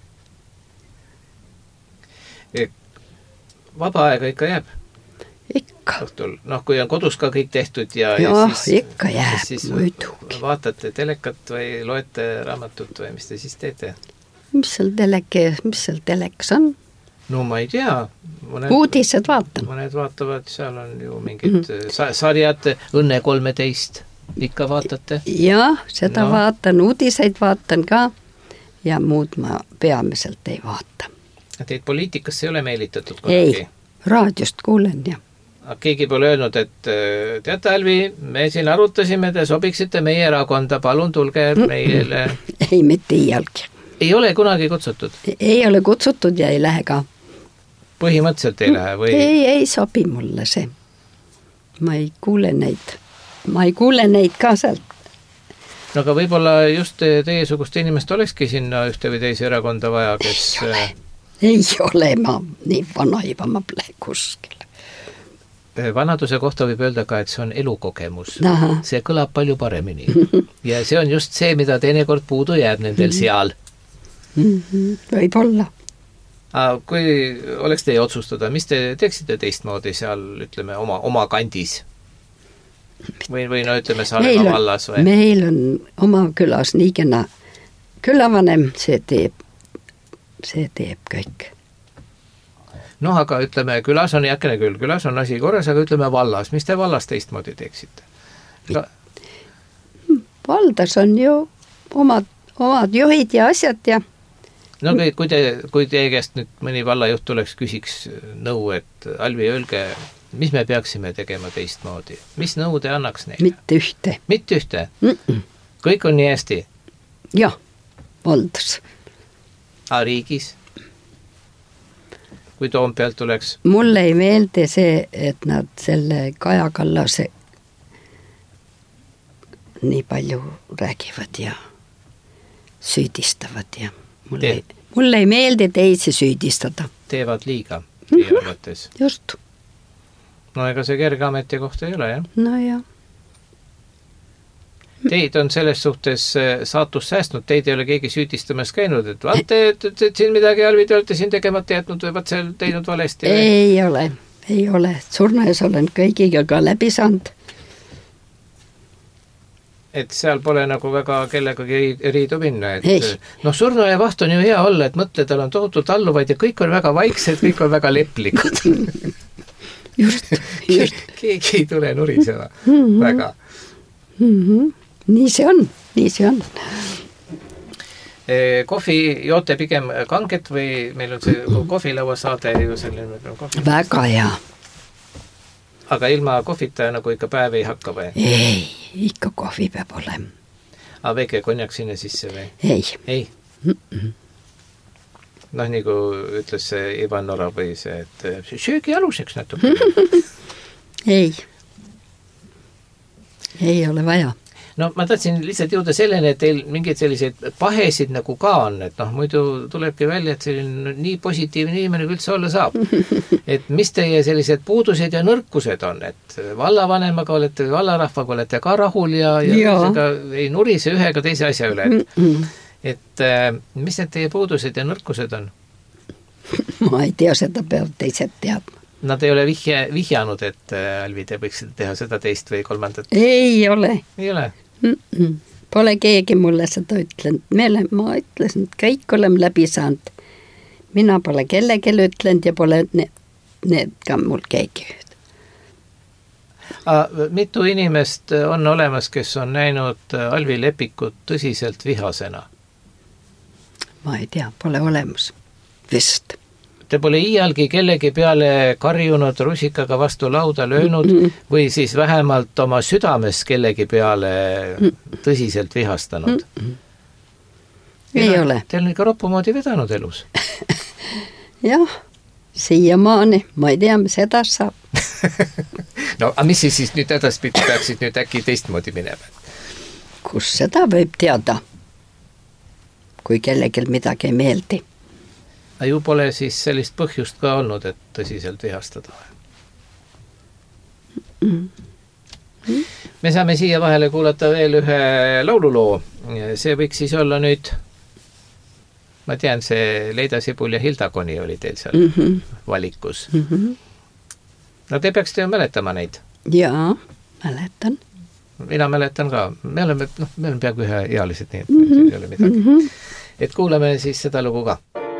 Vaba aega ikka jääb? Ikka. Õhtul. Noh, kui on kodus ka kõik tehtud ja siis, ikka jääb, siis muidugi. Vaatate telekat või loete raamatut või mis te siis teete? Mis seal telekas on? No ma ei tea. Uudised vaatan. Mõned vaatavad, seal on ju mingid sarjad, Õnne 13, ikka vaatate? Jah, seda vaatan, uudiseid vaatan ka ja muud ma peamiselt ei vaata. Teid poliitikasse ei ole meelitatud kunagi? Ei, raadiost kuulen ja. Keegi pole öelnud, et teate, Alvi, me siin arutasime, te sobiksite meie erakonda, palun tulge meile. Ei, mitte iialgi. Ei ole kunagi kutsutud? Ei ole kutsutud ja ei lähe ka. Põhimõtteliselt ei lähe? Või? Ei sobi mulle see. Ma ei kuule neid ka sealt. No aga võib-olla just teiesugust inimest olekski sinna ühte või teise erakonda vaja, kes... Ei ole, ma nii vana juba ma pole kuskil. Vanaduse kohta võib öelda ka, et see on elukogemus. See kõlab palju paremini. Ja see on just see, mida teinekord puudu jääb nendel seal. Võib-olla. Kui oleks teie otsustada, mis te teeksite teistmoodi seal, ütleme, oma kandis? Või no ütleme, Saaremaa vallas või? Meil on oma külas nii kena külavanem, see teeb kõik. Noh, aga ütleme, külas on jäkene küll, külas on asi korras, aga ütleme vallas. Mis te vallas teistmoodi teeksite? Valdas on ju omad juhid ja asjad ja... No kui teie käest nüüd mõni vallajuht tuleks, küsiks nõu, et Alvi, öelge, mis me peaksime tegema teistmoodi? Mis nõu te annaks neile? Mitte ühte. Mitte ühte? Kõik on nii hästi? Jah, valdas. Riigis? Kui Toompealt tuleks? Mulle ei meeldi see, et nad selle Kaja Kallase nii palju räägivad ja süüdistavad ja mulle ei meeldi teisi süüdistada. Teevad liiga teie arvates? Just. No ega see kerge ametikoht ei ole, jah? No jah. Teid on selles suhtes saatus säästnud, teid ei ole keegi süüdistamas käinud, et vaate, et siin midagi Alvi te olete siin tegemata jätnud või vaat seal teinud valesti? Ei ole. Surnuaias olen kõigiga ka läbi saanud. Et seal pole nagu väga kellegagi riidu minna, et surnuaia vaht on ju hea olla, et mõtle, tal on tohutult alluvaid ja kõik on väga vaiksed, kõik on väga leplikud. Just. Keegi ei tule nurisema väga. Nii see on. Kohvi joote pigem kanget või meil on see kohvilaua saade ju selline kohvi? Väga hea. Aga ilma kohvita nagu ikka päev ei hakka või? Ei, ikka kohvi peab olema. Väike konjak sinna sisse või? Ei. Noh, nagu ütles see Ivan Nora või see, et söögi aluseks natuke. Ei ole vaja. No ma tahtsin lihtsalt jõuda selleni, et teil mingeid selliseid pahesid nagu ka on, et muidu tulebki välja, et selline nii positiivne inimene kui üldse olla saab. Et mis teie sellised puudused ja nõrkused on, et vallavanemaga olete, vallarahvaga olete ka rahul ja ei nurise ühe ega teise asja üle. Et mis need teie puudused ja nõrkused on? Ma ei tea, seda peab teised teadma. Nad ei ole vihjanud, et Alvi, te võiksite teha seda teist või kolmandat? Ei ole. Ei ole? Pole keegi mulle seda ütlenud. Ma ütlesin, et kõik oleme läbi saanud. Mina pole kellegi ütlenud ja pole need ka mul keegi. Mitu inimest on olemas, kes on näinud Alvi Lepikut tõsiselt vihasena? Ma ei tea, pole olemas. Vist. Te pole iialgi kellegi peale karjunud, rusikaga vastu lauda löönud või siis vähemalt oma südames kellegi peale tõsiselt vihastanud? Ei ole. Teil on ikka roppumoodi vedanud elus? Jah, siiamaani. Ma ei tea, mis edas saab. No, aga mis siis nüüd edaspidi peaksid nüüd äkki teistmoodi minema? Kus seda võib teada, kui kellegil midagi ei meeldi? ju pole siis sellist põhjust ka olnud, et tõsiselt vihastada. Me saame siia vahele kuulata veel ühe laululoo. See võiks siis olla nüüd, ma tean, see Leida Sibul ja Hilda Koni oli teil seal valikus. No te peaksite ju mäletama neid. Jaa, mäletan. Mina mäletan ka. Me oleme peaaegu üheealised, nii et ei ole midagi. Et kuuleme siis seda lugu ka.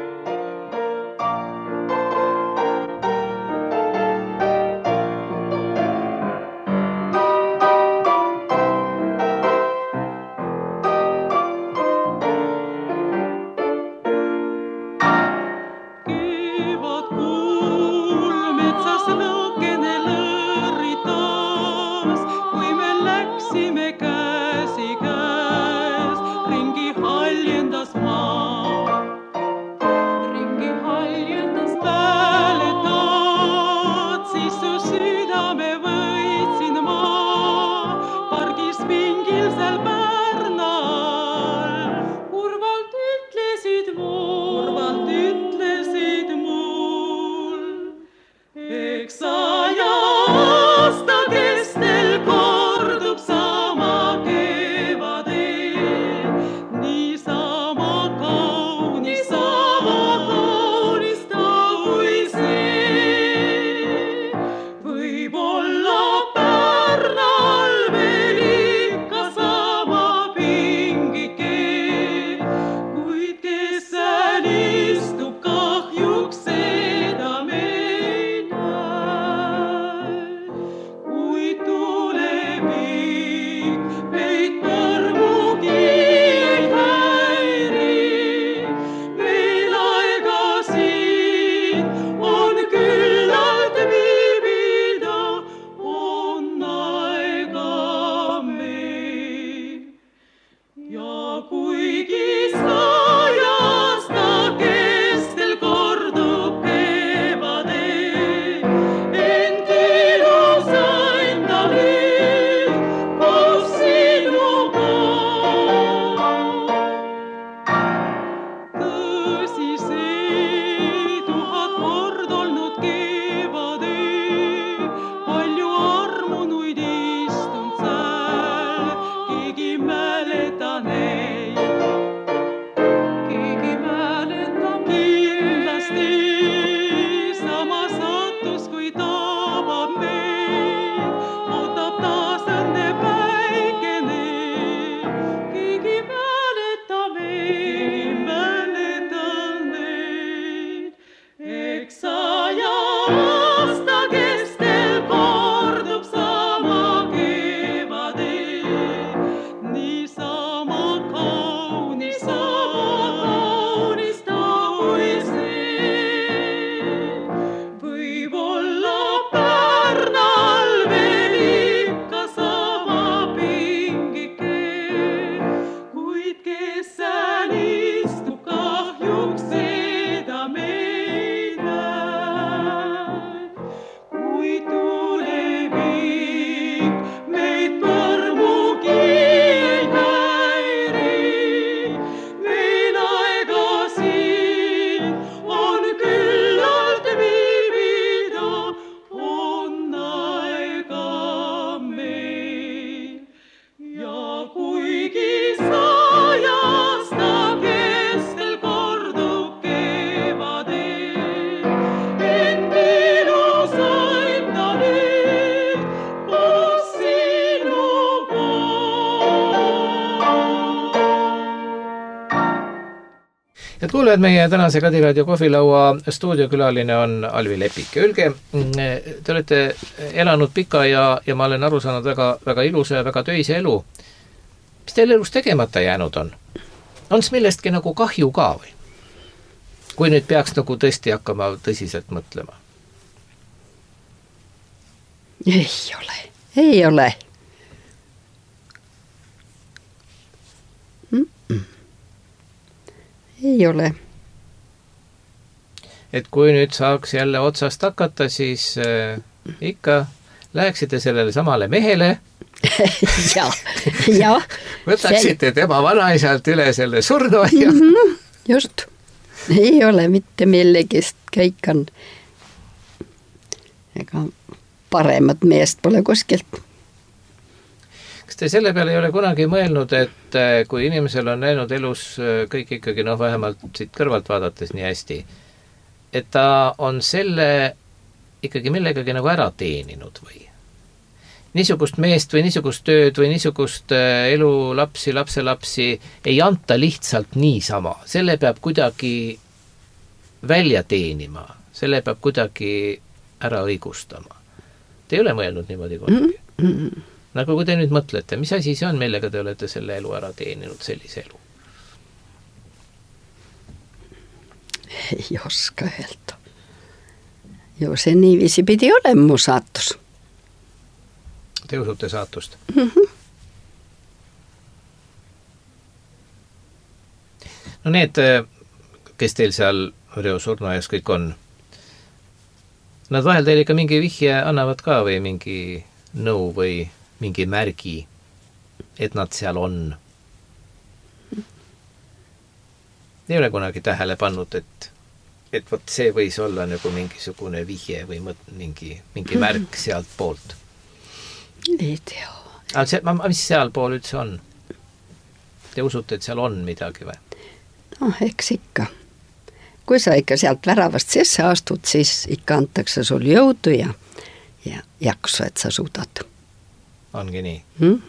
Kuuled, meie tänase Kadiraadio kohvilaua stuudiokülaline on Alvi Lepik. Öelge, te olete elanud pika ja ma olen aru saanud väga ilusa ja väga töise elu. Mis teil elus tegemata jäänud on? On millestki nagu kahju ka või? Kui nüüd peaks nagu tõesti hakkama tõsiselt mõtlema? Ei ole. Ei ole. Et kui nüüd saaks jälle otsast hakata, siis ikka läheksite sellele samale mehele. ja. Võtaksite tema vanaisalt üle selle surnuaia. Just. Ei ole mitte millegist, kõik on. Ega paremat meest pole kuskilt. Kas te selle peale ei ole kunagi mõelnud, et kui inimesel on läinud elus kõik ikkagi, vähemalt siit kõrvalt vaadates nii hästi, et ta on selle ikkagi millegagi nagu ära teeninud või? Niisugust meest või niisugust tööd või niisugust elu lapsi, lapselapsi ei anta lihtsalt niisama. Selle peab kuidagi välja teenima. Selle peab kuidagi ära õigustama. Te ei ole mõelnud niimoodi kunagi? Nagu kui te nüüd mõtlete, mis asi see on, millega te olete selle elu ära teeninud, sellise elu? Ei oska öelda. Jo see niiviisi pidi olema mu saatus. Te usute saatust? No need, kes teil seal Reo surnuaias kõik on, nad vahel teile ikka mingi vihje annavad ka või mingi nõu või mingi märgi, et nad seal on? Ei ole kunagi tähele pannud, et võt see võis olla nagu mingisugune vihje või mingi märk sealt poolt? Ei tea. Mis seal pool üldse on? Te usute, et seal on midagi või? No, eks ikka. Kui sa ikka sealt väravast sisse astud, siis ikka antakse sul jõudu ja jaksu, et sa suudad. Ongi nii?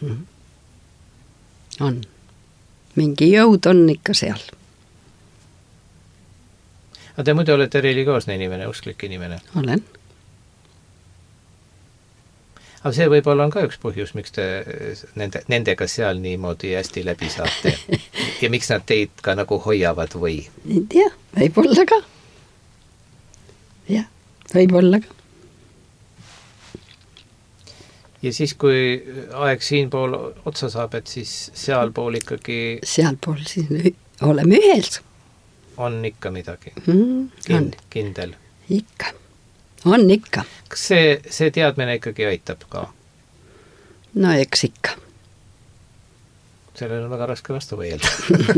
On. Mingi jõud on ikka seal. Aga te muidu olete religioosne inimene, usklik inimene? Olen. Aga see võib-olla on ka üks põhjus, miks te nendega seal niimoodi hästi läbi saate. Ja miks nad teid ka nagu hoiavad või? Ei tea, võib-olla ka. Jah, võib-olla ka. Ja siis, kui aeg siin pool otsa saab, et siis seal pool ikkagi... Seal pool siis oleme ühels. On ikka midagi? Kindel? Ikka. On ikka. Kas see teadmine ikkagi aitab ka? No eks ikka. Sellel on väga raske vastu võielda.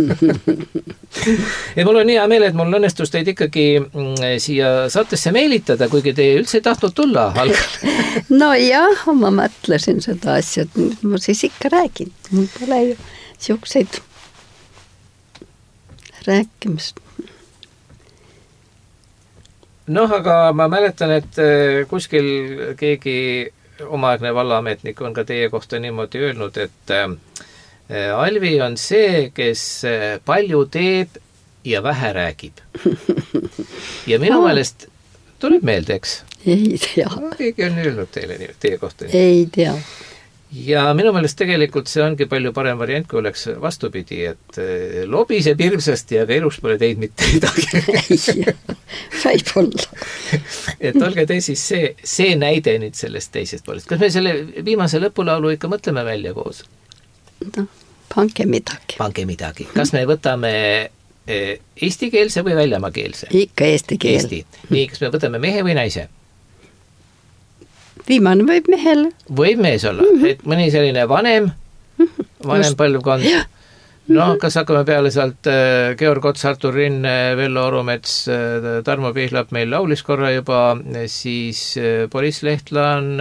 Ja mul on hea meel, et mul õnnestus teid ikkagi siia saatesse meelitada, kuigi te üldse ei tahtnud tulla algal. No jah, ma mõtlesin seda asja, et nüüd ma siis ikka räägin. Mul pole ju siukseid rääkimist. Aga ma mäletan, et kuskil keegi omaaegne vallaametnik on ka teie kohta niimoodi öelnud, et Alvi on see, kes palju teeb ja vähe räägib. Ja minu meelest tuleb meelde, eks? Ei tea. Keegi on öelnud teie kohta. Ei tea. Ja minu meelest tegelikult see ongi palju parem variant, kui oleks vastupidi, et lobiseb hirmsasti, aga elus pole teid mitte midagi. Ei, võib-olla. Et olge te siis see näide nüüd sellest teisest poolest. Kas me selle viimase lõpulaulu ikka mõtleme välja koos? No, pange midagi. Pange midagi. Kas me võtame eestikeelse või väljamaakeelse? Ikka eesti keel. Eesti. Nii, kas me võtame mehe või naise? Viimane võib mehele. Võib mees olla, et mõni selline vanem põlvkond. No, kas hakkame peale sealt Georg Ots, Artur Rinn, Vello Orumets, Tarmo Pihlap meil laulis korra juba, siis Boris Lehtla on,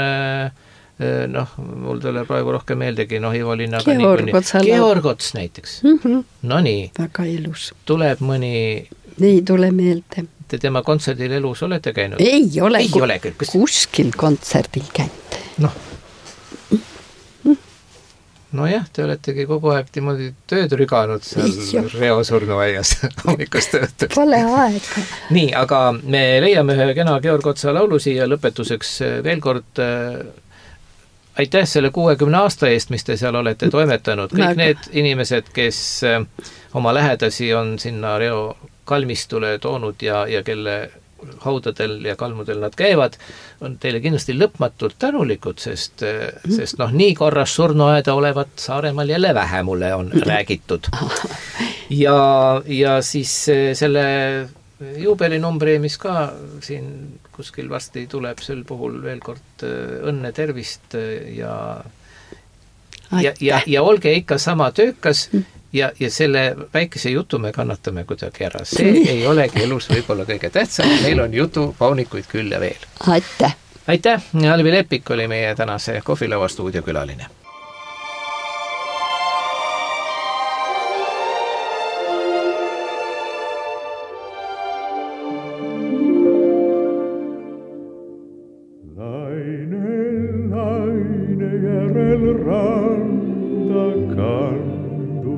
mul tuleb praegu rohkem meeldegi, Ivo Linnaga. Georg Ots näiteks. No nii. Väga ilus. Tuleb mõni... Nii tule meelde. Te tema kontserdil elus olete käinud? Ei ole. Ei ole küll. Kuskil kontserdil käinud. Nojah, te oletegi kogu aeg niimoodi tööd rüganud seal Reo surnuaias hommikust õhtul. Pole aega. Nii, aga me leiame ühe kena Georg Otsa laulu siia lõpetuseks veel kord. Aitäh selle 60 aasta eest, mis te seal olete toimetanud. Kõik need inimesed, kes oma lähedasi on sinna Reo kalmistule toonud ja kelle haudadel ja kalmudel nad käivad, on teile kindlasti lõpmatult tänulikud, sest nii korras surnuaeda olevat Saaremaal jälle vähe mulle on räägitud. Ja siis selle juubelinumbri, mis ka siin kuskil varsti tuleb, sel puhul veel kord õnne, tervist ja olge ikka sama töökas ja selle väikese jutu me kannatame kuidagi ära. See ei olegi elus võib-olla kõige tähtsam. Meil on jutu paunikuid küll ja veel. Aitäh! Aitäh! Alvi Lepik oli meie tänase Kohvilaua stuudiokülaline. Laine järel randa kandu.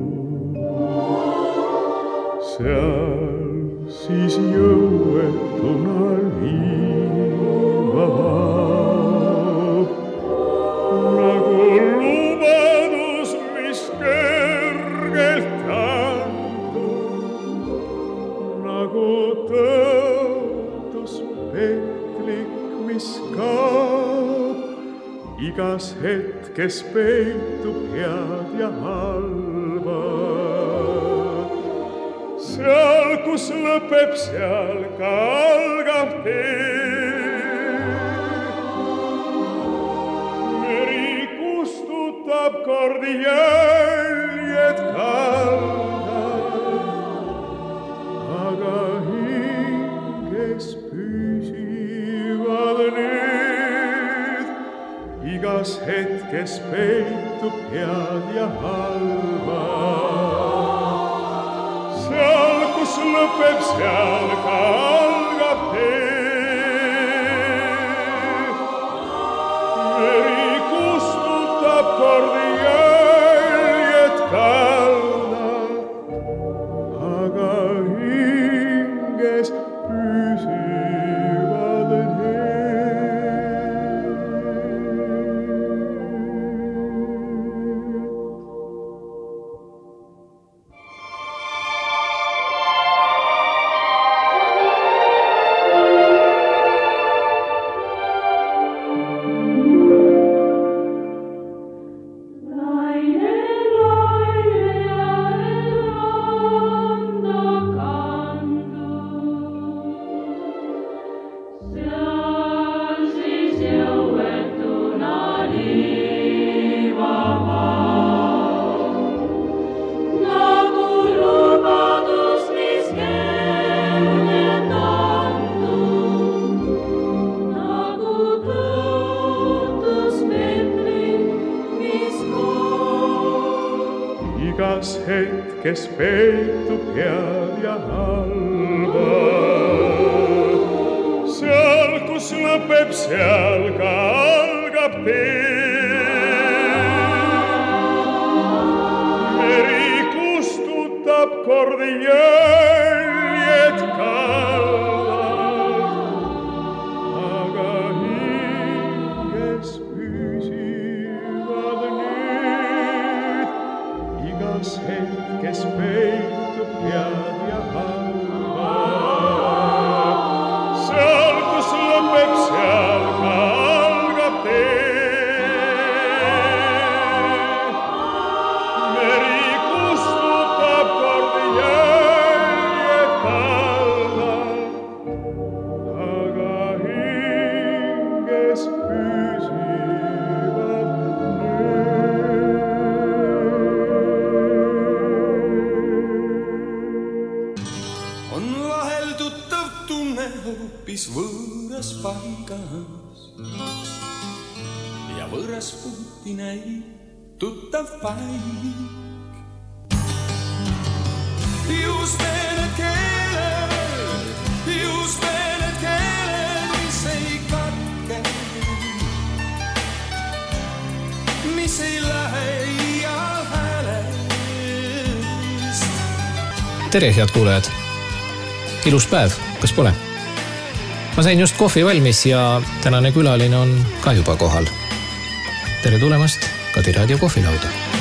Seal siis jõuetuna liiva vaab. Nagu lubadus, mis kergelt andub. Nagu tõotus petlik, mis kaab. Igas hetkes peitub head ja halba. Seal, kus lõpeb, seal ka algab tee. Meri kustutab kord jäljed kalda, aga hinges püsivad need. Igas hetkes peitub head ja halba. Seal, kus lõpeb, seal ka algab tee. Meri kustutab kord jäljed kalda, aga hinges püsivad need. Igas hetkes peitub head ja halba. Seal, kus lõpeb, seal ka algab tee. Meri kustutab kord jäljed kalda, aga hinges püsivad need. Igas hetkes peitub head ja halba. Seal, kus lõpeb, seal ka algab tee. Meri kustutab kord jäljed kalda, aga hinges püsivad need. On vahel tuttav tunne hoopis võõras paigas ja võõras puuti näib tuttav paik. Just need keeled, mis ei katke, mis ei lähe iial häälest. Tere, head kuulajad! Ilus päev, kas pole? Ma sain just kohvi valmis ja tänane külaline on ka juba kohal. Tere tulemast Kadi Raadio kohvilauda!